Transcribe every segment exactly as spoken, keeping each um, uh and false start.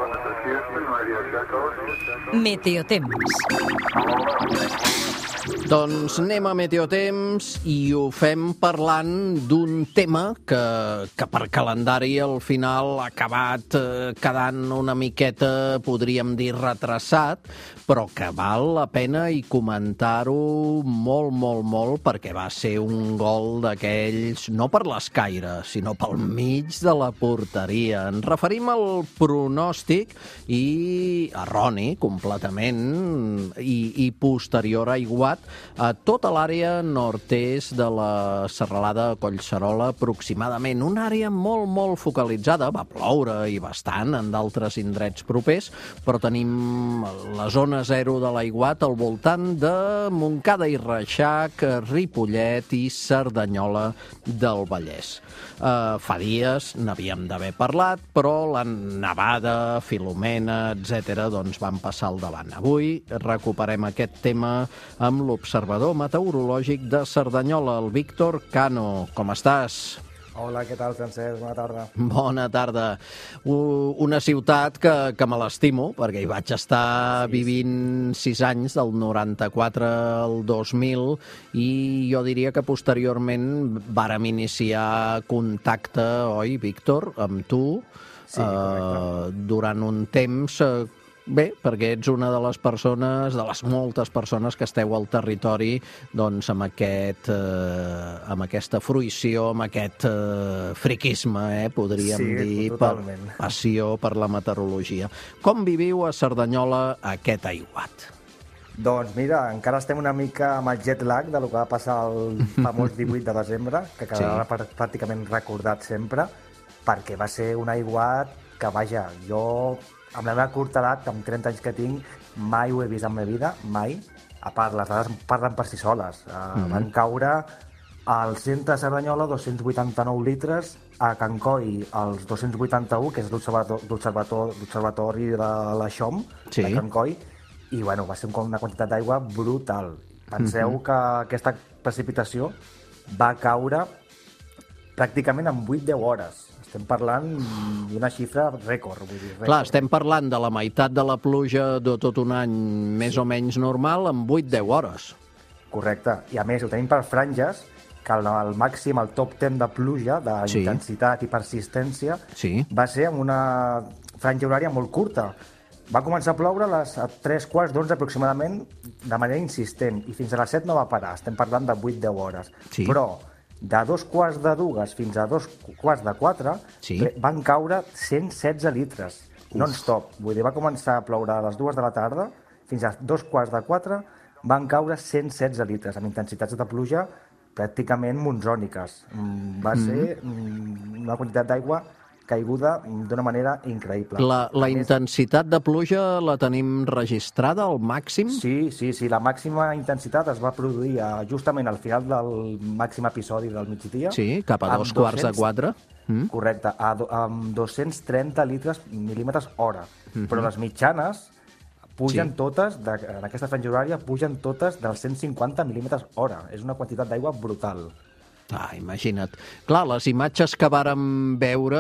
Meteotemps. Doncs anem a Meteotemps i ho fem parlant d'un tema que, que per calendari al final ha acabat eh, quedant una miqueta, podríem dir, retrasat, però que val la pena i comentar-ho molt, molt, molt, perquè va ser un gol d'aquells, no per l'escaire, sinó pel mig de la porteria. Ens referim al pronòstic i erroni, completament, i, i posterior aiguat a tota l'àrea nord-est de la serralada Collserola, aproximadament. Una àrea molt, molt focalitzada. Va ploure i bastant en d'altres indrets propers, però tenim la zona zero de l'aiguat al voltant de Montcada i Reixac, Ripollet i Cerdanyola del Vallès. Uh, fa dies n'havíem d'haver parlat, però la nevada, Filomena, etcètera, doncs van passar al davant. Avui recuperem aquest tema amb l'observador meteorològic de Cerdanyola, el Víctor Cano. Com estàs? Hola, què tal, Francesc? Bona tarda. Bona tarda. Una ciutat que, que me l'estimo, perquè hi vaig estar sí, vivint sis anys, del noranta-quatre al dos mil, i jo diria que posteriorment vàrem iniciar contacte, oi, Víctor, amb tu, sí, eh, durant un temps... Eh, Bé, perquè ets una de les persones, de les moltes persones que esteu al territori doncs, amb, aquest, eh, amb aquesta fruïció, amb aquest eh, friquisme, eh, podríem sí, dir, totalment. Per passió per la meteorologia. Com viviu a Cerdanyola aquest aiguat? Doncs mira, encara estem una mica amb el jet lag de lo que va passar el famós divuit de desembre, que quedarà sí. pràcticament recordat sempre, perquè va ser un aiguat que, vaja, jo... amb la meva curta edat, amb trenta anys que tinc, mai ho he vist en la meva vida, mai. A part, les dades parlen per si soles. Uh, mm-hmm. Van caure al centre de Cerdanyola dos-cents vuitanta-nou litres, a Can Coi els dos-cents vuitanta-un, que és l'observatori de la Xom, sí. de Can Coi, i bueno, va ser una quantitat d'aigua brutal. Penseu mm-hmm. que aquesta precipitació va caure pràcticament en vuit a deu hores. Estem parlant d'una xifra rècord. Vull dir, rècord. Clar, estem parlant de la meitat de la pluja de tot un any més sí. o menys normal en vuit a deu hores. Correcte. I a més, ho tenim per franges, que el, el màxim, el top deu de pluja, d'intensitat sí. i persistència, sí. va ser en una franja horària molt curta. Va començar a ploure a les tres quarts d'onze aproximadament, de manera insistent, i fins a les set no va parar. Estem parlant de vuit a deu hores. Sí. Però de dos quarts de dues fins a dos quarts de quatre sí. van caure cent setze litres, non-stop. Vull dir, va començar a ploure a les dues de la tarda, fins a dos quarts de quatre van caure cent setze litres, amb intensitats de pluja pràcticament monzòniques. Va ser mm-hmm. una quantitat d'aigua caiguda d'una manera increïble. La, la més... intensitat de pluja la tenim registrada al màxim? Sí, sí, sí. La màxima intensitat es va produir justament al final del màxim episodi del migdia. Sí, cap a dos quarts de quatre. Mm. Correcte, a do, amb dos-cents trenta litres mil·límetres hora. Mm-hmm. Però les mitjanes pugen sí. totes, de, en aquesta franja horària, pugen totes dels cent cinquanta mil·límetres hora. És una quantitat d'aigua brutal. Ah, imagina't. Clar, les imatges que vàrem veure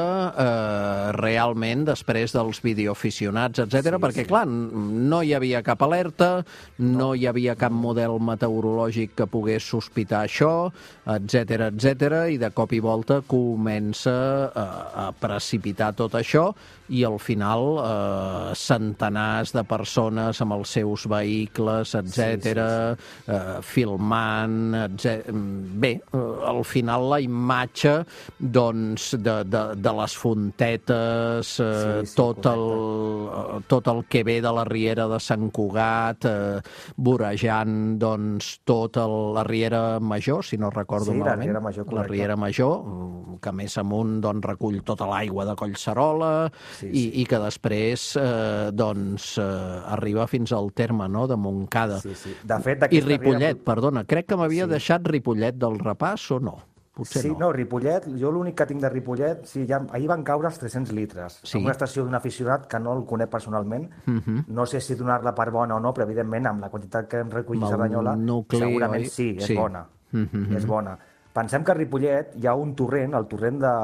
eh, realment després dels videoaficionats, etcètera, sí, perquè, sí. clar, no hi havia cap alerta, no, no hi havia cap model meteorològic que pogués sospitar això, etcètera, etcètera, i de cop i volta comença a, a precipitar tot això i al final eh, centenars de persones amb els seus vehicles, etcètera, sí, sí, sí. eh, filmant, etcètera. Bé, eh, al final la imatge doncs, de, de, de les fontetes, eh, sí, sí, tot, el, tot el que ve de la riera de Sant Cugat, eh, vorejant doncs, tota la riera Major, si no recordo sí, malament. La riera Major, correcte. La riera Major, que més amunt doncs, recull tota l'aigua de Collserola sí, sí. I, i que després eh, doncs, eh, arriba fins al terme no, de Montcada. Sí, sí. De fet, I Ripollet, riera... perdona, crec que m'havia sí. deixat Ripollet del repàs o no? Potser sí, no. no, Ripollet, jo l'únic que tinc de Ripollet, sí, ja, ahir van caure els tres-cents litres. Sí. En una estació d'un aficionat que no el conec personalment. Uh-huh. No sé si donar-la per bona o no, però evidentment amb la quantitat que hem recollit a Cerdanyola, segurament oi? sí, és sí. bona. Uh-huh. És bona. Pensem que a Ripollet hi ha un torrent, el torrent de,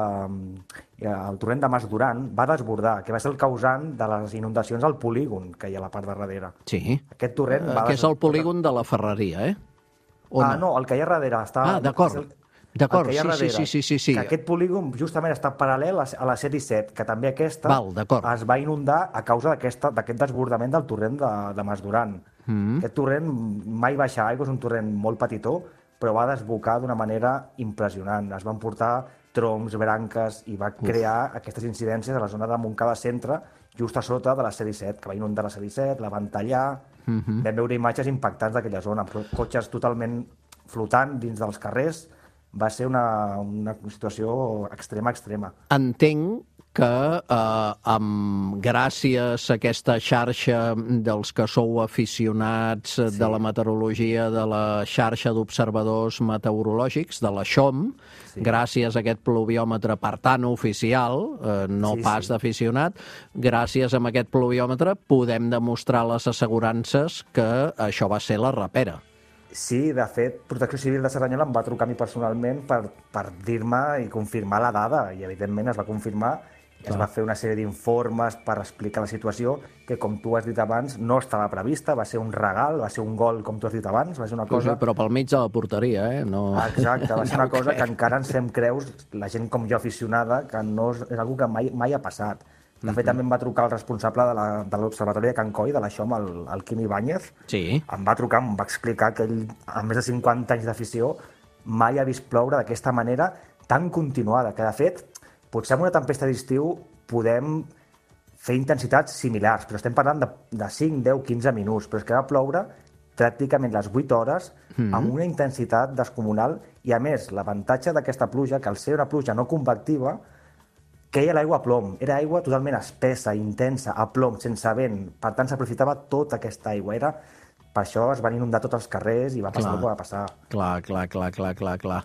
el torrent de Mas Duran, va desbordar, que va ser el causant de les inundacions al polígon que hi ha a la part de darrere. Sí. Aquest torrent va... Que és el polígon de la Ferreria, eh? O ah, no? no, el que hi ha darrere. Està... Ah, d'acord. D'acord, sí, darrere, sí, sí, sí, sí. Que aquest polígon justament està paral·lel a la C disset, que també aquesta Val, es va inundar a causa d'aquest desbordament del torrent de, de Mas Duran. Mm. Aquest torrent mai baixa aigua, és un torrent molt petitó, però va desbocar d'una manera impressionant. Es van portar troncs, branques, i va crear Uf. aquestes incidències a la zona de Montcada Centre, just a sota de la C disset, que va inundar la C disset, la van tallar, mm-hmm. vam veure imatges impactants d'aquella zona, cotxes totalment flotant dins dels carrers. Va ser una, una situació extrema, extrema. Entenc que eh, amb, gràcies a aquesta xarxa dels que sou aficionats sí. de la meteorologia, de la xarxa d'observadors meteorològics, de la X O M, sí. gràcies a aquest pluviòmetre, per tant, oficial, eh, no sí, pas sí. d'aficionat, gràcies a aquest pluviòmetre podem demostrar les assegurances que això va ser la rapera. Sí, de fet, Protecció Civil de Cerdanyola em va trucar a mi personalment per, per dir-me i confirmar la dada, i evidentment es va confirmar, i es va fer una sèrie d'informes per explicar la situació, que com tu has dit abans, no estava prevista, va ser un regal, va ser un gol, com tu has dit abans, va ser una cosa... Sí, però pel mig de la porteria, eh? No... Exacte, va ser una cosa que encara ens fem creus, la gent com jo aficionada, que no és, és una que mai, mai ha passat. De fet, també em va trucar el responsable de l'Observatori de Can Coi, de la X O M, el, el Quim Ibáñez. Sí. Em va trucar, em va explicar que ell, amb més de cinquanta anys d'afició, mai ha vist ploure d'aquesta manera tan continuada, que de fet, potser amb una tempesta d'estiu podem fer intensitats similars, però estem parlant de, de cinc, deu, quinze minuts, però és que va ploure pràcticament les vuit hores mm-hmm. amb una intensitat descomunal, i a més, l'avantatge d'aquesta pluja, que al ser una pluja no convectiva, queia l'aigua a plom, era aigua totalment espessa, intensa, a plom, sense vent, per tant s'aprofitava tota aquesta aigua, era... Per això es van inundar tots els carrers i va passar clar, el que va passar. Clar, clar, clar, clar, clar, clar.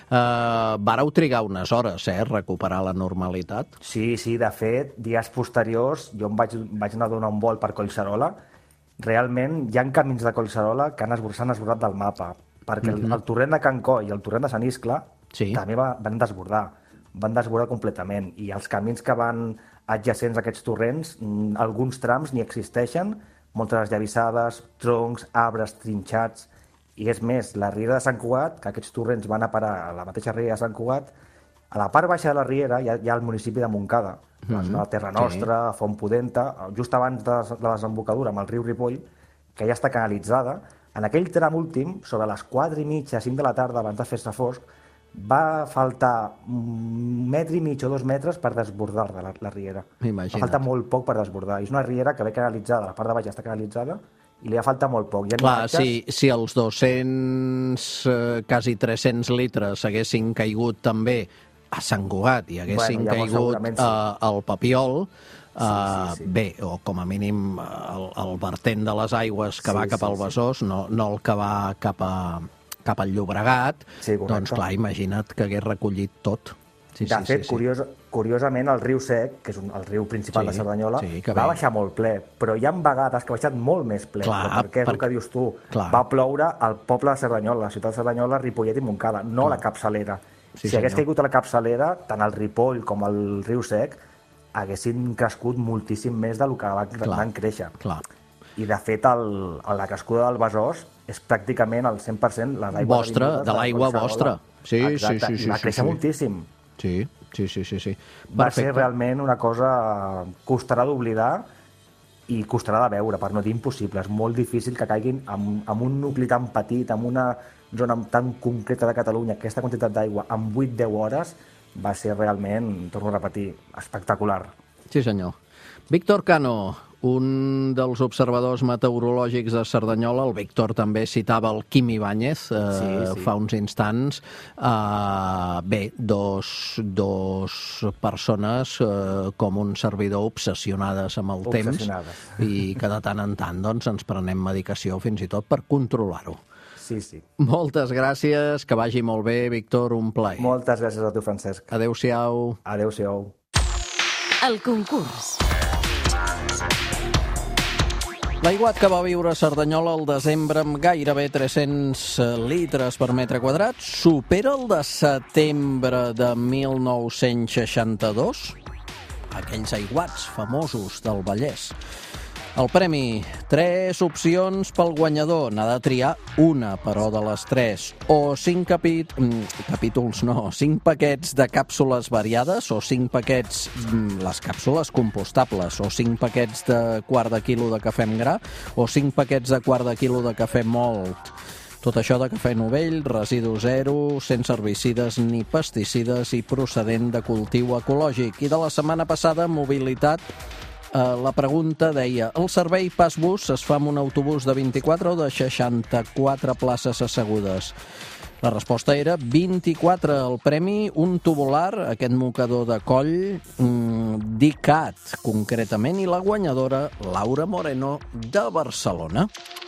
Uh, vareu trigar unes hores, eh, a recuperar la normalitat? Sí, sí, de fet, dies posteriors, jo em vaig, vaig anar a donar un vol per Collserola, realment hi ha camins de Collserola que han esborrat, s'han esborrat del mapa, perquè mm-hmm. el, el torrent de Can Coi i el torrent de Sant Iscle sí. també va, van desbordar. van desbordar completament, i els camins que van adjacents a aquests torrents, alguns trams ni existeixen, moltes esllavissades, troncs, arbres trinxats, i és més, la riera de Sant Cugat, que aquests torrents van a parar a la mateixa riera de Sant Cugat, a la part baixa de la riera hi ha, hi ha el municipi de Montcada, mm-hmm. la Terra Nostra, sí. Font Pudenta, just abans de la desembocadura amb el riu Ripoll, que ja està canalitzada. En aquell tram últim, sobre les quatre i mitja, cinc de la tarda, abans de fer-se fosc, va faltar un metre i mig o dos metres per desbordar la, la riera. Imagina't. Va faltar molt poc per desbordar. És una riera que ve canalitzada, la part de baix ja està canalitzada, i li ha faltat molt poc. Clar, imatges... si, si els dos-cents, eh, quasi tres-cents litres haguessin caigut també a Sant Cugat i haguessin bueno, caigut sí. uh, al Papiol, uh, sí, sí, sí. bé, o com a mínim el, el vertent de les aigües que sí, va cap sí, al Besòs, sí. no, no el que va cap a... cap al Llobregat, sí, doncs clar, imagina't que hagués recollit tot. Sí, de sí, fet, sí, curiós, curiosament, el riu Sec, que és un, el riu principal sí, de Cerdanyola, sí, va baixar molt ple, però hi ha vegades que ha baixat molt més ple, clar, perquè és per... el que dius tu, clar. Va ploure al poble de Cerdanyola, la ciutat de Cerdanyola, Ripollet i Montcada, no clar. La capçalera. Sí, si hagués senyor. Caigut a la capçalera, tant el Ripoll com el riu Sec haguessin crescut moltíssim més del que van, van créixer. Clar. I, de fet, el, la crescuda del Besòs és pràcticament el cent per cent les aigües vostra, de l'aigua vostra. Sí, exacte, sí, sí, i va créixer sí, sí. moltíssim. Sí, sí, sí, sí, sí. Va ser realment una cosa costarà d'oblidar i costarà de veure, per no dir impossible. És molt difícil que caiguin en, en un nucli tan petit, en una zona tan concreta de Catalunya, aquesta quantitat d'aigua en vuit a deu hores, va ser realment, torno a repetir, espectacular. Sí, senyor. Víctor Cano, un dels observadors meteorològics de Cerdanyola, el Víctor també citava el Quim Ibáñez eh, sí, sí. fa uns instants. Eh, bé, dos, dos persones eh, com un servidor obsessionades amb el obsessionades. temps i que de tant en tant doncs, ens prenem medicació fins i tot per controlar-ho. Sí, sí. Moltes gràcies, que vagi molt bé, Víctor, un plaer. Moltes gràcies a tu, Francesc. Adéu-siau. Adéu-siau. El concurs. L'aiguat que va viure a Cerdanyola al desembre amb gairebé tres-cents litres per metre quadrat supera el de setembre de mil nou-cents seixanta-dos? Aquells aiguats famosos del Vallès. El premi, tres opcions pel guanyador. N'ha de triar una, però, de les tres. O cinc capit... capítols, no. Cinc paquets de càpsules variades, o cinc paquets... les càpsules compostables, o cinc paquets de quart de quilo de cafè amb gra, o cinc paquets de quart de quilo de cafè mòlt. Tot això de cafè novell, residu zero, sense herbicides ni pesticides i procedent de cultiu ecològic. I de la setmana passada, mobilitat... La pregunta deia, el servei Passbus es fa amb un autobús de vint-i-quatre o de seixanta-quatre places assegudes? La resposta era vint-i-quatre. El premi, un tubular, aquest mocador de coll, mmm, Dicat, concretament, i la guanyadora, Laura Moreno, de Barcelona.